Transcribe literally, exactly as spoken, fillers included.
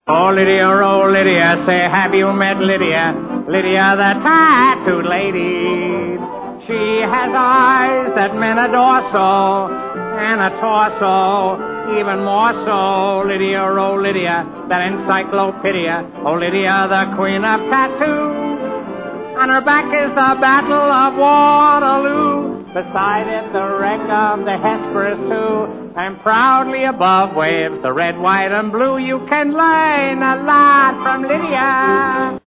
Oh, Lydia, oh, Lydia, say, have you met Lydia? Lydia, the tattooed lady. She has eyes that men adore so, and a torso even more so. Lydia, oh, Lydia, that encyclopedia. Oh, Lydia, the queen of tattoo. On her back is the Battle of Waterloo. Beside it, the wreck of the Hesperus, too. And proudly above waves the red, white, and blue. You can learn a lot from Lydia.